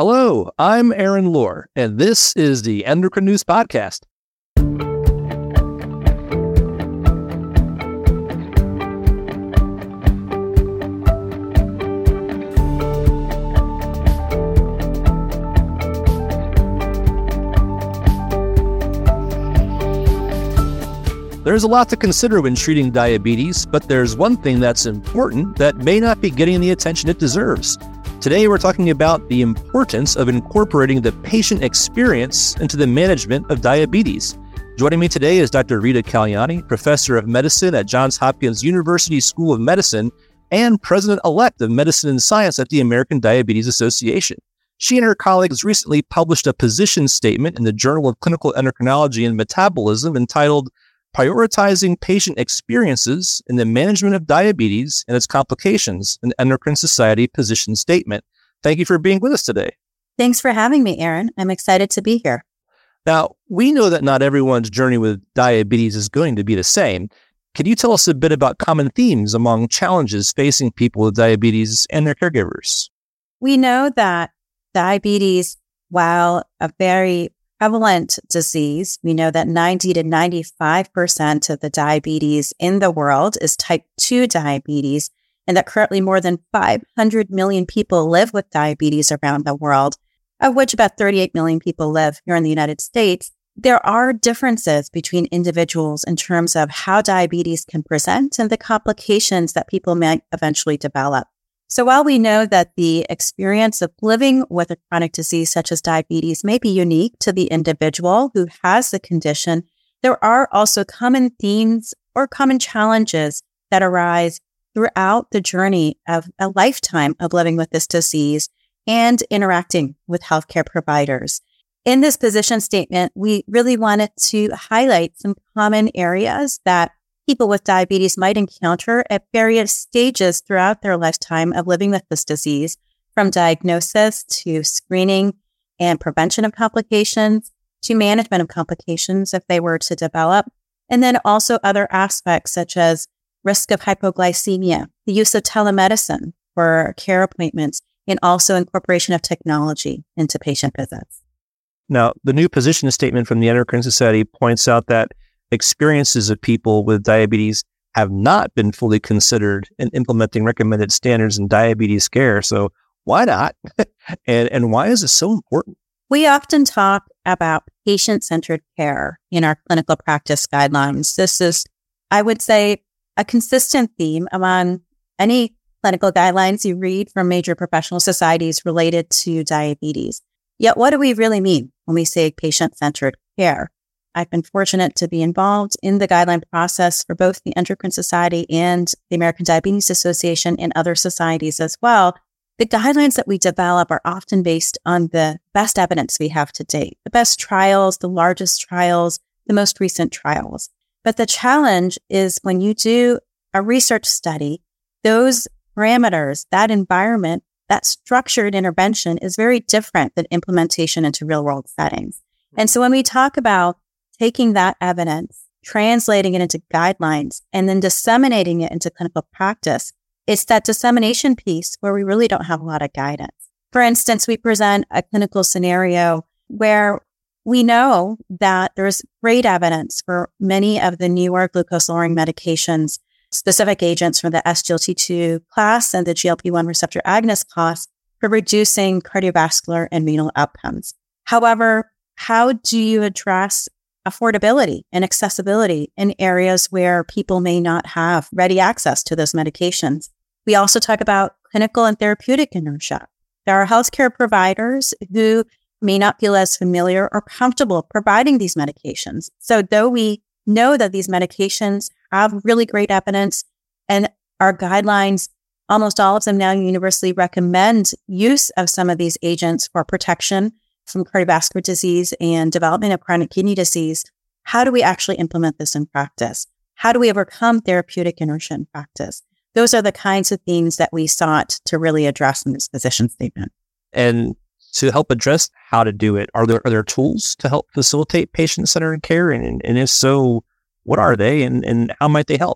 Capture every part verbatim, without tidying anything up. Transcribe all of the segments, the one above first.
Hello, I'm Aaron Lohr, and this is the Endocrine News Podcast. There's a lot to consider when treating diabetes, but there's one thing that's important that may not be getting the attention it deserves. Today, we're talking about the importance of incorporating the patient experience into the management of diabetes. Joining me today is Doctor Rita Kalyani, Professor of Medicine at Johns Hopkins University School of Medicine and President-elect of Medicine and Science at the American Diabetes Association. She and her colleagues recently published a position statement in the Journal of Clinical Endocrinology and Metabolism entitled Prioritizing Patient Experiences in the Management of Diabetes and Its Complications, an Endocrine Society position statement. Thank you for being with us today. Thanks for having me, Aaron. I'm excited to be here. Now, we know that not everyone's journey with diabetes is going to be the same. Can you tell us a bit about common themes among challenges facing people with diabetes and their caregivers? We know that diabetes, while a very prevalent disease, we know that ninety to ninety-five percent of the diabetes in the world is type two diabetes, and that currently more than five hundred million people live with diabetes around the world, of which about thirty-eight million people live here in the United States. There are differences between individuals in terms of how diabetes can present and the complications that people may eventually develop. So while we know that the experience of living with a chronic disease such as diabetes may be unique to the individual who has the condition, there are also common themes or common challenges that arise throughout the journey of a lifetime of living with this disease and interacting with healthcare providers. In this position statement, we really wanted to highlight some common areas that people with diabetes might encounter at various stages throughout their lifetime of living with this disease, from diagnosis to screening and prevention of complications to management of complications if they were to develop, and then also other aspects such as risk of hypoglycemia, the use of telemedicine for care appointments, and also incorporation of technology into patient visits. Now, the new position statement from the Endocrine Society points out that experiences of people with diabetes have not been fully considered in implementing recommended standards in diabetes care. So why not? and, and why is it so important? We often talk about patient-centered care in our clinical practice guidelines. This is, I would say, a consistent theme among any clinical guidelines you read from major professional societies related to diabetes. Yet what do we really mean when we say patient-centered care? I've been fortunate to be involved in the guideline process for both the Endocrine Society and the American Diabetes Association and other societies as well. The guidelines that we develop are often based on the best evidence we have to date, the best trials, the largest trials, the most recent trials. But the challenge is when you do a research study, those parameters, that environment, that structured intervention is very different than implementation into real-world settings. And so when we talk about taking that evidence, translating it into guidelines, and then disseminating it into clinical practice, it's that dissemination piece where we really don't have a lot of guidance. For instance, we present a clinical scenario where we know that there's great evidence for many of the newer glucose-lowering medications, specific agents from the S G L T two class and the G L P one receptor agonist class for reducing cardiovascular and renal outcomes. However, how do you address affordability and accessibility in areas where people may not have ready access to those medications? We also talk about clinical and therapeutic inertia. There are healthcare providers who may not feel as familiar or comfortable providing these medications. So though we know that these medications have really great evidence and our guidelines, almost all of them now universally recommend use of some of these agents for protection from cardiovascular disease and development of chronic kidney disease, how do we actually implement this in practice? How do we overcome therapeutic inertia in practice? Those are the kinds of things that we sought to really address in this position statement. And to help address how to do it, are there are there tools to help facilitate patient-centered care? And, and if so, what are they and, and how might they help?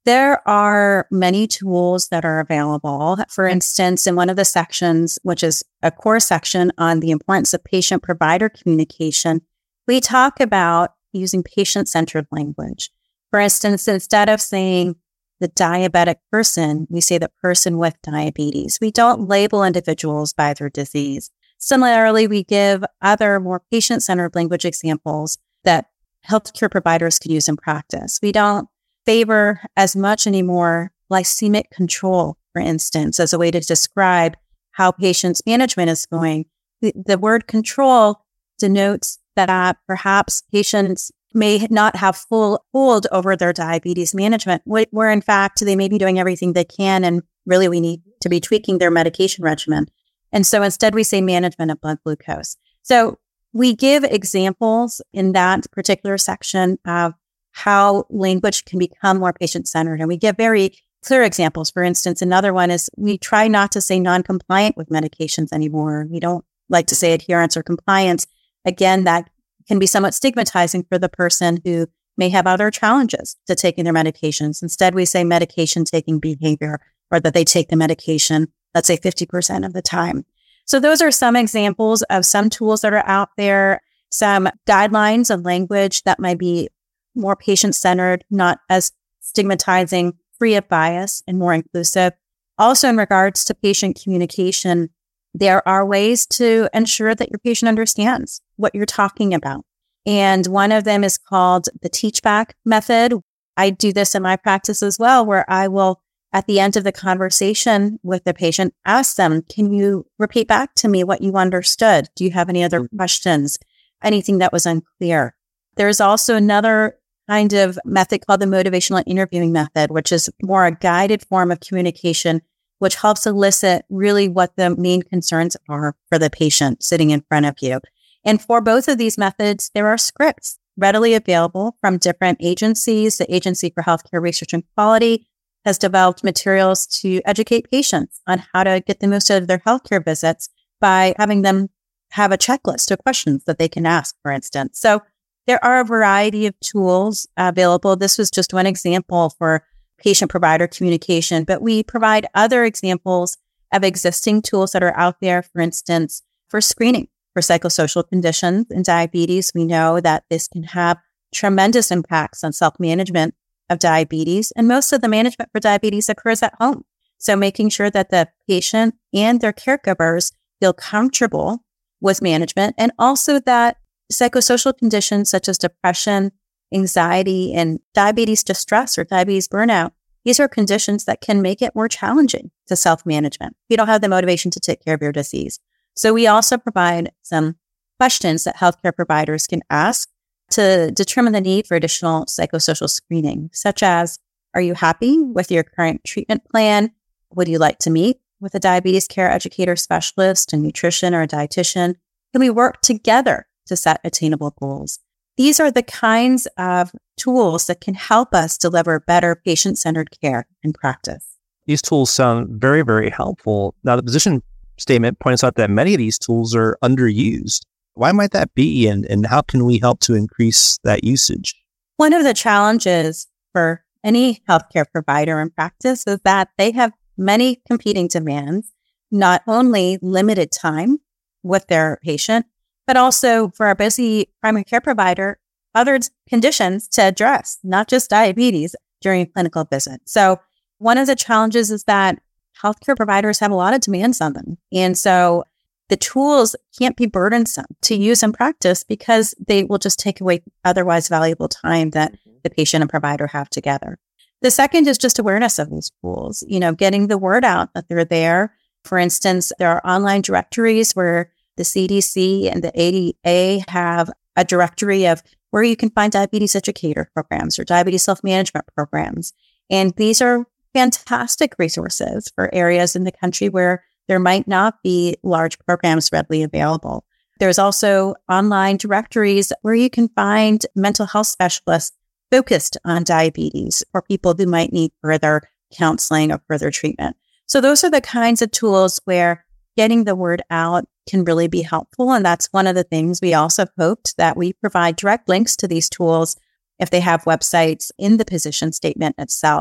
There are many tools that are available. For instance, in one of the sections, which is a core section on the importance of patient-provider communication, we talk about using patient-centered language. For instance, instead of saying the diabetic person, we say the person with diabetes. We don't label individuals by their disease. Similarly, we give other more patient-centered language examples that healthcare providers can use in practice. We don't favor as much anymore glycemic control, for instance, as a way to describe how patients' management is going. The, the word control denotes that perhaps patients may not have full hold over their diabetes management, where in fact they may be doing everything they can, and really we need to be tweaking their medication regimen. And so instead we say management of blood glucose. So we give examples in that particular section of how language can become more patient-centered. And we give very clear examples. For instance, another one is we try not to say non-compliant with medications anymore. We don't like to say adherence or compliance. Again, that can be somewhat stigmatizing for the person who may have other challenges to taking their medications. Instead, we say medication taking behavior, or that they take the medication, let's say fifty percent of the time. So those are some examples of some tools that are out there, some guidelines of language that might be more patient-centered, not as stigmatizing, free of bias, and more inclusive. Also, in regards to patient communication, there are ways to ensure that your patient understands what you're talking about. And one of them is called the teach back method. I do this in my practice as well, where I will, at the end of the conversation with the patient, ask them, can you repeat back to me what you understood? Do you have any other questions? Anything that was unclear? There's also another kind of method called the motivational interviewing method, which is more a guided form of communication, which helps elicit really what the main concerns are for the patient sitting in front of you. And for both of these methods, there are scripts readily available from different agencies. The Agency for Healthcare Research and Quality has developed materials to educate patients on how to get the most out of their healthcare visits by having them have a checklist of questions that they can ask, for instance. So there are a variety of tools available. This was just one example for patient-provider communication, but we provide other examples of existing tools that are out there. For instance, for screening for psychosocial conditions in diabetes, we know that this can have tremendous impacts on self-management of diabetes, and most of the management for diabetes occurs at home. So making sure that the patient and their caregivers feel comfortable with management, and also that psychosocial conditions such as depression, anxiety, and diabetes distress or diabetes burnout, these are conditions that can make it more challenging to self-management. You don't have the motivation to take care of your disease. So we also provide some questions that healthcare providers can ask to determine the need for additional psychosocial screening, such as, are you happy with your current treatment plan? Would you like to meet with a diabetes care educator specialist, a nutrition, or a dietitian? Can we work together to set attainable goals? These are the kinds of tools that can help us deliver better patient-centered care in practice. These tools sound very, very helpful. Now, the position statement points out that many of these tools are underused. Why might that be, and, and how can we help to increase that usage? One of the challenges for any healthcare provider in practice is that they have many competing demands, not only limited time with their patient, but also for our busy primary care provider, other conditions to address, not just diabetes during a clinical visit. So one of the challenges is that healthcare providers have a lot of demands on them. And so the tools can't be burdensome to use in practice because they will just take away otherwise valuable time that the patient and provider have together. The second is just awareness of these tools, you know, getting the word out that they're there. For instance, there are online directories where the C D C and the A D A have a directory of where you can find diabetes educator programs or diabetes self-management programs. And these are fantastic resources for areas in the country where there might not be large programs readily available. There's also online directories where you can find mental health specialists focused on diabetes or people who might need further counseling or further treatment. So those are the kinds of tools where getting the word out can really be helpful. And that's one of the things we also hoped, that we provide direct links to these tools if they have websites in the position statement itself,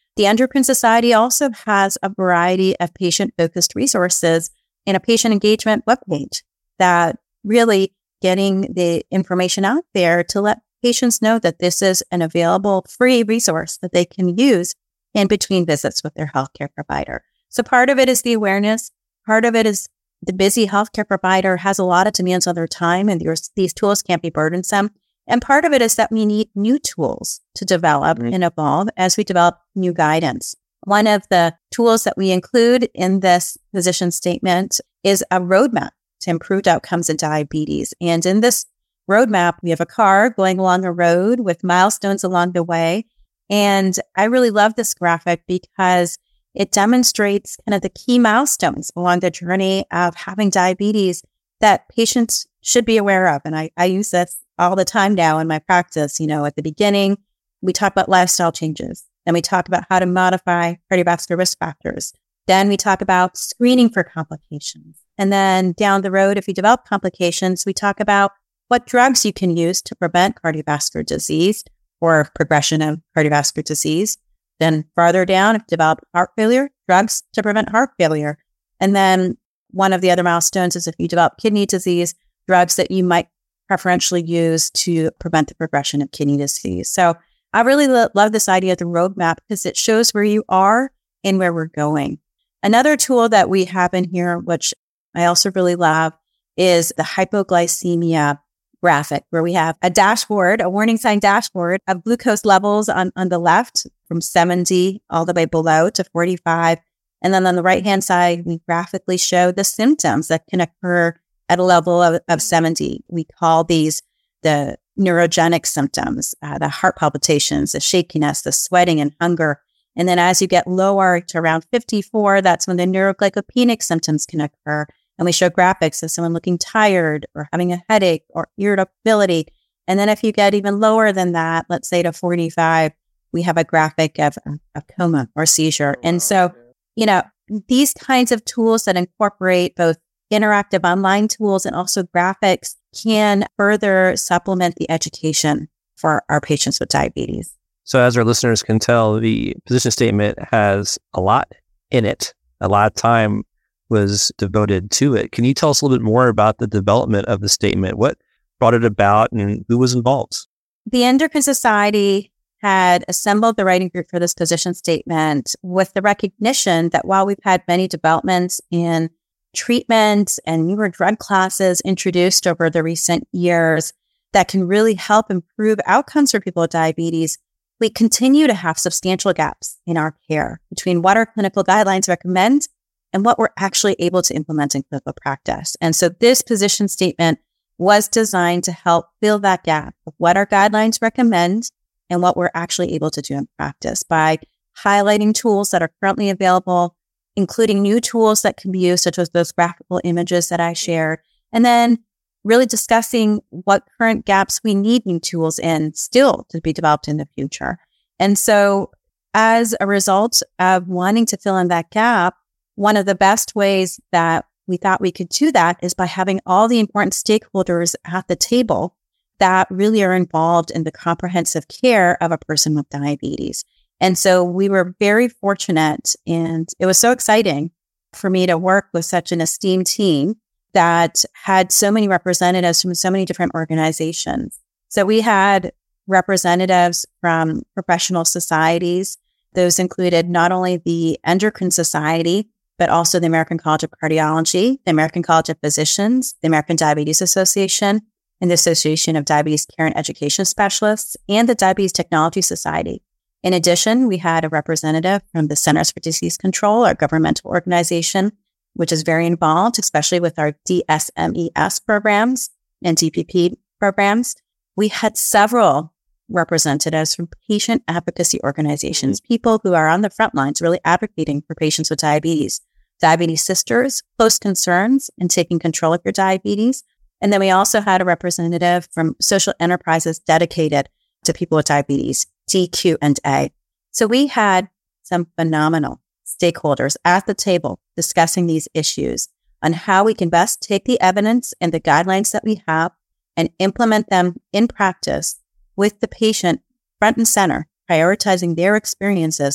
The Endocrine Society also has a variety of patient-focused resources and a patient engagement webpage that really getting the information out there to let patients know that this is an available free resource that they can use in between visits with their healthcare provider. So part of it is the awareness. Part of it is the busy healthcare provider has a lot of demands on their time, and these tools can't be burdensome. And part of it is that we need new tools to develop mm-hmm. and evolve as we develop new guidance. One of the tools that we include in this position statement is a roadmap to improved outcomes in diabetes. And in this roadmap, we have a car going along a road with milestones along the way. And I really love this graphic because it demonstrates kind of the key milestones along the journey of having diabetes that patients should be aware of. And I, I use this all the time now in my practice. You know, at the beginning, we talk about lifestyle changes. Then we talk about how to modify cardiovascular risk factors. Then we talk about screening for complications. And then down the road, if you develop complications, we talk about what drugs you can use to prevent cardiovascular disease or progression of cardiovascular disease. Then farther down, if you develop heart failure, drugs to prevent heart failure. And then one of the other milestones is if you develop kidney disease, drugs that you might preferentially use to prevent the progression of kidney disease. So I really lo- love this idea of the roadmap because it shows where you are and where we're going. Another tool that we have in here, which I also really love, is the hypoglycemia graphic, where we have a dashboard, a warning sign dashboard of glucose levels on, on the left from seventy all the way below to forty-five. And then on the right-hand side, we graphically show the symptoms that can occur at a level of, of seventy. We call these the neurogenic symptoms, uh, the heart palpitations, the shakiness, the sweating and hunger. And then as you get lower to around fifty-four, that's when the neuroglycopenic symptoms can occur. And we show graphics of someone looking tired or having a headache or irritability. And then if you get even lower than that, let's say to forty-five, we have a graphic of a coma or seizure. And so, you know, these kinds of tools that incorporate both interactive online tools and also graphics can further supplement the education for our patients with diabetes. So as our listeners can tell, the position statement has a lot in it. A lot of time was devoted to it. Can you tell us a little bit more about the development of the statement? What brought it about and who was involved? The Endocrine Society had assembled the writing group for this position statement with the recognition that while we've had many developments in treatment and newer drug classes introduced over the recent years that can really help improve outcomes for people with diabetes, we continue to have substantial gaps in our care between what our clinical guidelines recommend and what we're actually able to implement in clinical practice. And so this position statement was designed to help fill that gap of what our guidelines recommend and what we're actually able to do in practice by highlighting tools that are currently available, including new tools that can be used, such as those graphical images that I shared, and then really discussing what current gaps we need new tools in still to be developed in the future. And so as a result of wanting to fill in that gap, one of the best ways that we thought we could do that is by having all the important stakeholders at the table that really are involved in the comprehensive care of a person with diabetes. And so we were very fortunate, and it was so exciting for me to work with such an esteemed team that had so many representatives from so many different organizations. So we had representatives from professional societies. Those included not only the Endocrine Society, but also the American College of Cardiology, the American College of Physicians, the American Diabetes Association, and the Association of Diabetes Care and Education Specialists, and the Diabetes Technology Society. In addition, we had a representative from the Centers for Disease Control, our governmental organization, which is very involved, especially with our D S M E S programs and D P P programs. We had several representatives from patient advocacy organizations, people who are on the front lines really advocating for patients with diabetes, Diabetes Sisters, Close Concerns, and Taking Control of Your Diabetes. And then we also had a representative from social enterprises dedicated to people with diabetes, T Q and A. So we had some phenomenal stakeholders at the table discussing these issues on how we can best take the evidence and the guidelines that we have and implement them in practice with the patient front and center, prioritizing their experiences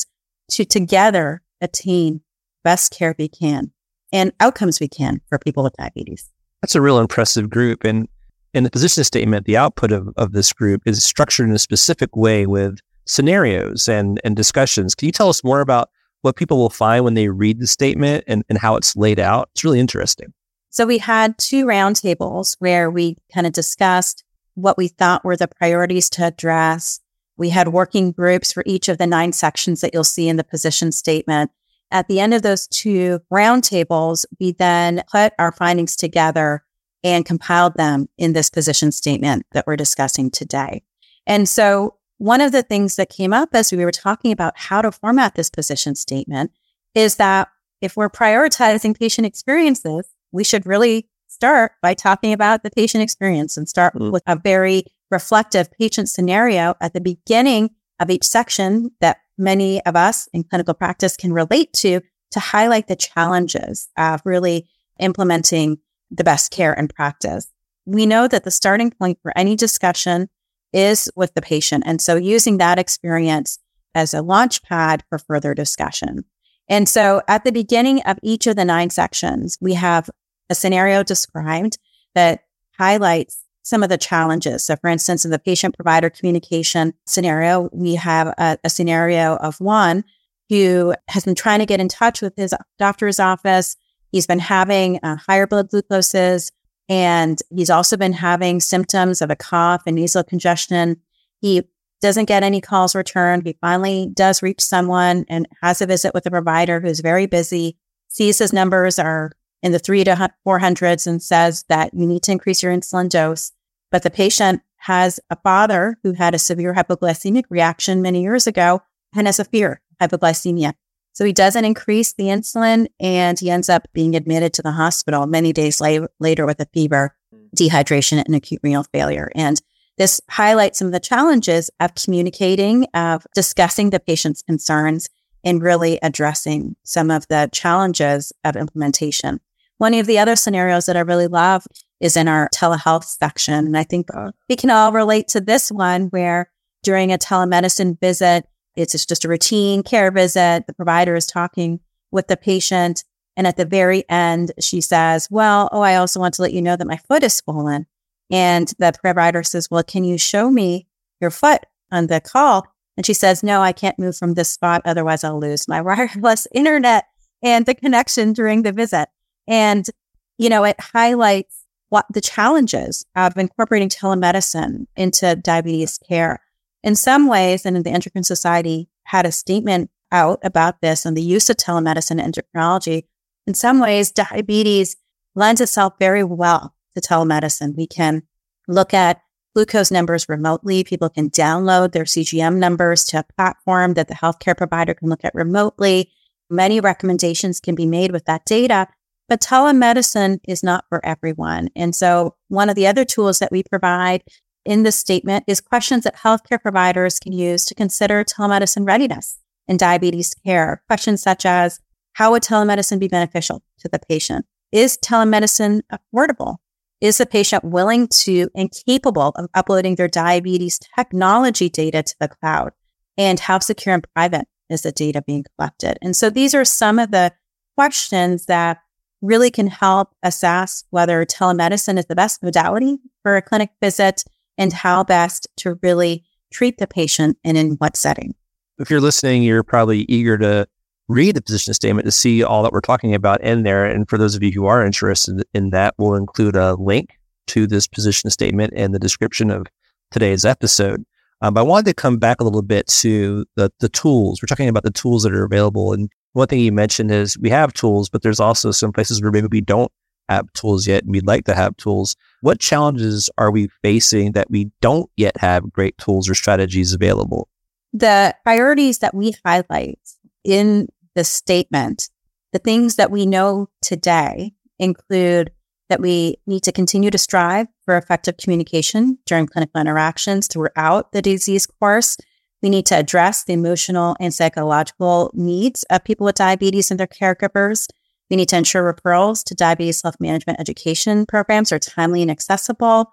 to together attain best care we can and outcomes we can for people with diabetes. That's a real impressive group. And in the position statement, the output of, of this group is structured in a specific way with scenarios and, and discussions. Can you tell us more about what people will find when they read the statement and, and how it's laid out? It's really interesting. So we had two roundtables where we kind of discussed what we thought were the priorities to address. We had working groups for each of the nine sections that you'll see in the position statement. At the end of those two roundtables, we then put our findings together and compiled them in this position statement that we're discussing today. And so one of the things that came up as we were talking about how to format this position statement is that if we're prioritizing patient experiences, we should really start by talking about the patient experience and start mm. with a very reflective patient scenario at the beginning of each section that many of us in clinical practice can relate to, to highlight the challenges of really implementing the best care and practice. We know that the starting point for any discussion is with the patient. And so using that experience as a launch pad for further discussion. And so at the beginning of each of the nine sections, we have a scenario described that highlights some of the challenges. So for instance, in the patient-provider communication scenario, we have a, a scenario of one who has been trying to get in touch with his doctor's office. He's been having uh, higher blood glucoses, and he's also been having symptoms of a cough and nasal congestion. He doesn't get any calls returned. He finally does reach someone and has a visit with a provider who's very busy, sees his numbers are in the three to four hundreds and says that you need to increase your insulin dose. But the patient has a father who had a severe hypoglycemic reaction many years ago and has a fear of hypoglycemia. So he doesn't increase the insulin and he ends up being admitted to the hospital many days la- later with a fever, dehydration, and acute renal failure. And this highlights some of the challenges of communicating, of discussing the patient's concerns, and really addressing some of the challenges of implementation. One of the other scenarios that I really love is in our telehealth section. And I think we can all relate to this one where during a telemedicine visit, it's just a routine care visit. The provider is talking with the patient. And at the very end, she says, well, oh, I also want to let you know that my foot is swollen. And the provider says, well, can you show me your foot on the call? And she says, no, I can't move from this spot. Otherwise, I'll lose my wireless internet and the connection during the visit. And, you know, it highlights what the challenges of incorporating telemedicine into diabetes care. In some ways, and the Endocrine Society had a statement out about this and the use of telemedicine and endocrinology. In some ways, diabetes lends itself very well to telemedicine. We can look at glucose numbers remotely. People can download their C G M numbers to a platform that the healthcare provider can look at remotely. Many recommendations can be made with that data, but telemedicine is not for everyone. And so one of the other tools that we provide in this statement is questions that healthcare providers can use to consider telemedicine readiness in diabetes care. Questions such as, how would telemedicine be beneficial to the patient? Is telemedicine affordable? Is the patient willing to and capable of uploading their diabetes technology data to the cloud? And how secure and private is the data being collected? And so these are some of the questions that really can help assess whether telemedicine is the best modality for a clinic visit and how best to really treat the patient and in what setting. If you're listening, you're probably eager to read the position statement to see all that we're talking about in there. And for those of you who are interested in that, we'll include a link to this position statement in the description of today's episode. Um, but I wanted to come back a little bit to the, the tools. We're talking about the tools that are available. And one thing you mentioned is we have tools, but there's also some places where maybe we don't have tools yet and we'd like to have tools. What challenges are we facing that we don't yet have great tools or strategies available? The priorities that we highlight in the statement, the things that we know today include that we need to continue to strive for effective communication during clinical interactions throughout the disease course. We need to address the emotional and psychological needs of people with diabetes and their caregivers. We need to ensure referrals to diabetes self-management education programs are timely and accessible.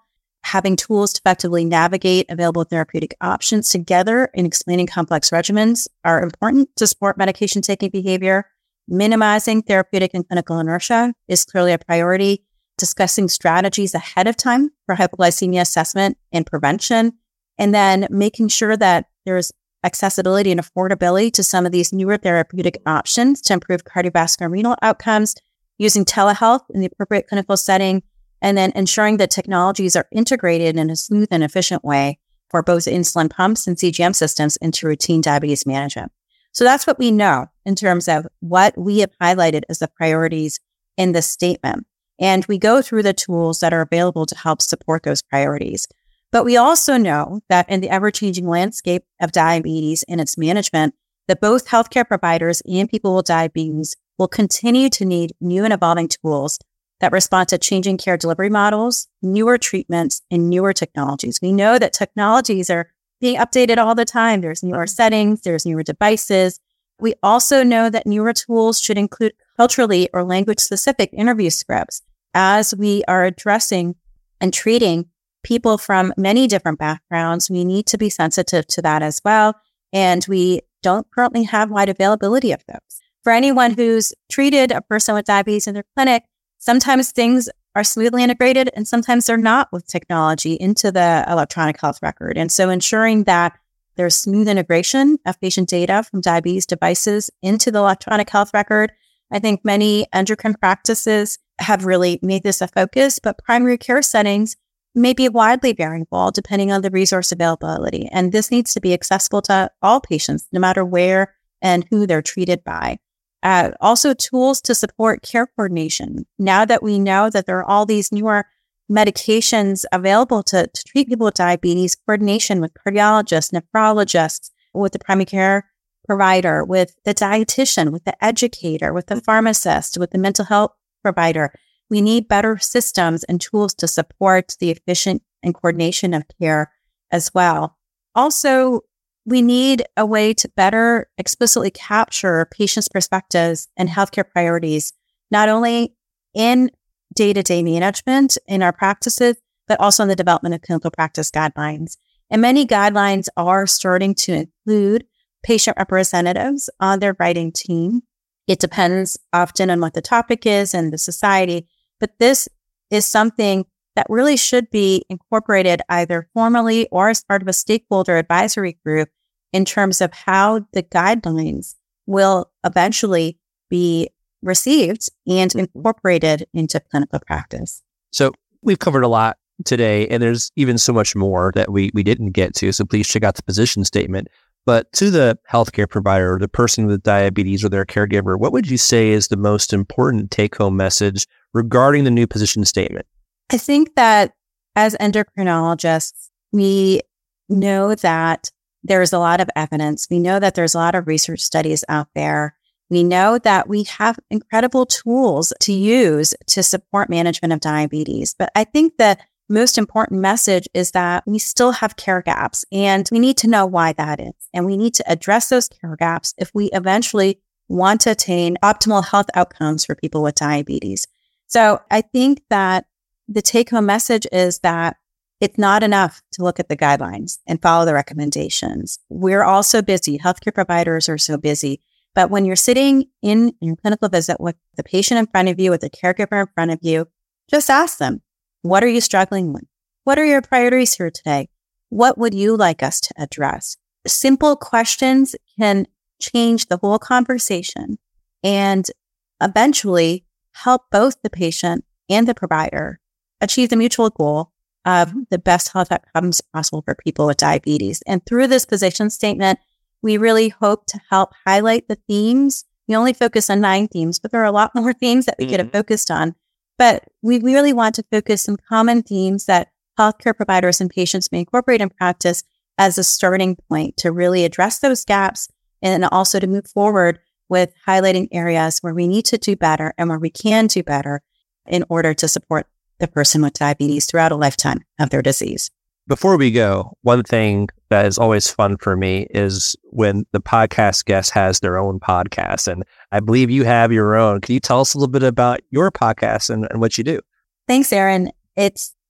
having tools to effectively navigate available therapeutic options together in explaining complex regimens are important to support medication taking behavior. Minimizing therapeutic and clinical inertia is clearly a priority. Discussing strategies ahead of time for hypoglycemia assessment and prevention, and then making sure that there's accessibility and affordability to some of these newer therapeutic options to improve cardiovascular and renal outcomes, using telehealth in the appropriate clinical setting, and then ensuring that technologies are integrated in a smooth and efficient way for both insulin pumps and C G M systems into routine diabetes management. So that's what we know in terms of what we have highlighted as the priorities in this statement. And we go through the tools that are available to help support those priorities. But we also know that in the ever-changing landscape of diabetes and its management, that both healthcare providers and people with diabetes will continue to need new and evolving tools that respond to changing care delivery models, newer treatments, and newer technologies. We know that technologies are being updated all the time. There's newer settings, there's newer devices. We also know that newer tools should include culturally or language-specific interview scripts as we are addressing and treating people from many different backgrounds. We need to be sensitive to that as well. And we don't currently have wide availability of those. For anyone who's treated a person with diabetes in their clinic, sometimes things are smoothly integrated and sometimes they're not with technology into the electronic health record. And so ensuring that there's smooth integration of patient data from diabetes devices into the electronic health record. I think many endocrine practices have really made this a focus, but primary care settings may be widely variable depending on the resource availability. And this needs to be accessible to all patients, no matter where and who they're treated by. Uh, also, tools to support care coordination. Now that we know that there are all these newer medications available to, to treat people with diabetes, coordination with cardiologists, nephrologists, with the primary care provider, with the dietitian, with the educator, with the pharmacist, with the mental health provider. We need better systems and tools to support the efficient and coordination of care as well. Also, we need a way to better explicitly capture patients' perspectives and healthcare priorities, not only in day-to-day management in our practices, but also in the development of clinical practice guidelines. And many guidelines are starting to include patient representatives on their writing team. It depends often on what the topic is and the society, but this is something that really should be incorporated either formally or as part of a stakeholder advisory group in terms of how the guidelines will eventually be received and incorporated into clinical practice. So we've covered a lot today, and there's even so much more that we, we didn't get to. So please check out the position statement. But to the healthcare provider, the person with diabetes or their caregiver, what would you say is the most important take-home message regarding the new position statement? I think that as endocrinologists, we know that there's a lot of evidence. We know that there's a lot of research studies out there. We know that we have incredible tools to use to support management of diabetes. But I think the most important message is that we still have care gaps, and we need to know why that is. And we need to address those care gaps if we eventually want to attain optimal health outcomes for people with diabetes. So I think that the take-home message is that it's not enough to look at the guidelines and follow the recommendations. We're all so busy. Healthcare providers are so busy. But when you're sitting in your clinical visit with the patient in front of you, with the caregiver in front of you, just ask them, what are you struggling with? What are your priorities here today? What would you like us to address? Simple questions can change the whole conversation and eventually help both the patient and the provider achieve the mutual goal of the best health outcomes possible for people with diabetes. And through this position statement, we really hope to help highlight the themes. We only focus on nine themes, but there are a lot more themes that we could have focused on. But we really want to focus on common themes that healthcare providers and patients may incorporate in practice as a starting point to really address those gaps and also to move forward with highlighting areas where we need to do better and where we can do better in order to support the person with diabetes throughout a lifetime of their disease. Before we go, one thing that is always fun for me is when the podcast guest has their own podcast. And I believe you have your own. Can you tell us a little bit about your podcast and, and what you do? Thanks, Aaron. It's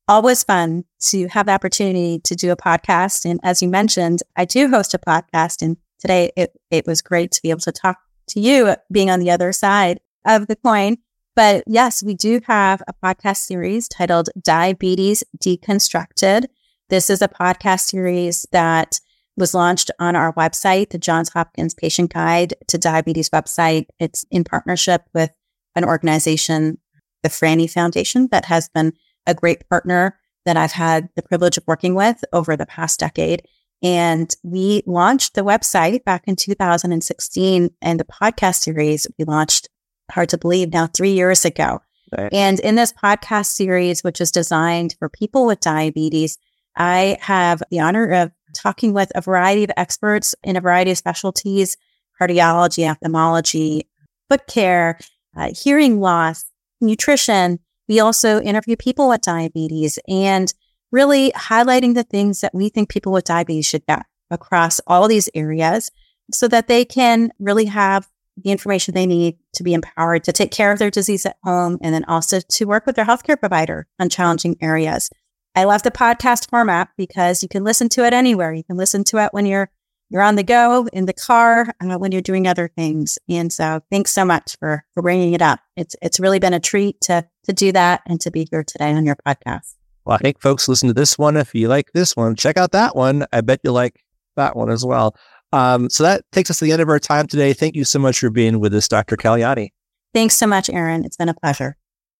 always fun to have the opportunity to do a podcast. And as you mentioned, I do host a podcast. And today it, it was great to be able to talk to you being on the other side of the coin. But yes, we do have a podcast series titled Diabetes Deconstructed. This is a podcast series that was launched on our website, the Johns Hopkins Patient Guide to Diabetes website. It's in partnership with an organization, the Franny Foundation, that has been a great partner that I've had the privilege of working with over the past decade. And we launched the website back in two thousand sixteen, and the podcast series we launched, hard to believe now, three years ago. Right. And in this podcast series, which is designed for people with diabetes, I have the honor of talking with a variety of experts in a variety of specialties: cardiology, ophthalmology, foot care, uh, hearing loss, nutrition. We also interview people with diabetes and really highlighting the things that we think people with diabetes should know across all these areas so that they can really have the information they need to be empowered to take care of their disease at home and then also to work with their healthcare provider on challenging areas. I love the podcast format because you can listen to it anywhere. You can listen to it when you're you're on the go, in the car, uh, when you're doing other things. And so thanks so much for, for bringing it up. It's it's really been a treat to to do that and to be here today on your podcast. Well, I think folks listen to this one. If you like this one, check out that one. I bet you like that one as well. Um, so that takes us to the end of our time today. Thank you so much for being with us, Doctor Kaliani. Thanks so much, Aaron. It's been a pleasure.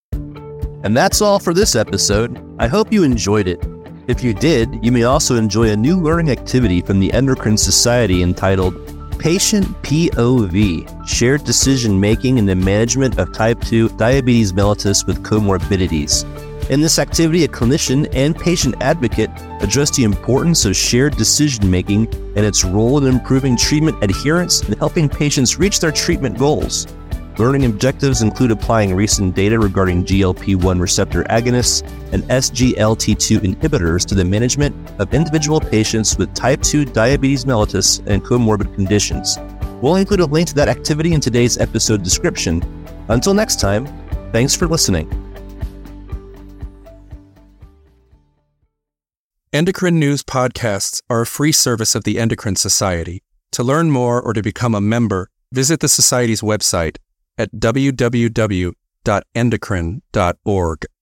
And that's all for this episode. I hope you enjoyed it. If you did, you may also enjoy a new learning activity from the Endocrine Society entitled Patient P O V, Shared Decision Making in the Management of Type two Diabetes Mellitus with Comorbidities. In this activity, a clinician and patient advocate address the importance of shared decision-making and its role in improving treatment adherence and helping patients reach their treatment goals. Learning objectives include applying recent data regarding G L P one receptor agonists and S G L T two inhibitors to the management of individual patients with type two diabetes mellitus and comorbid conditions. We'll include a link to that activity in today's episode description. Until next time, thanks for listening. Endocrine News podcasts are a free service of the Endocrine Society. To learn more or to become a member, visit the Society's website at w w w dot endocrine dot org.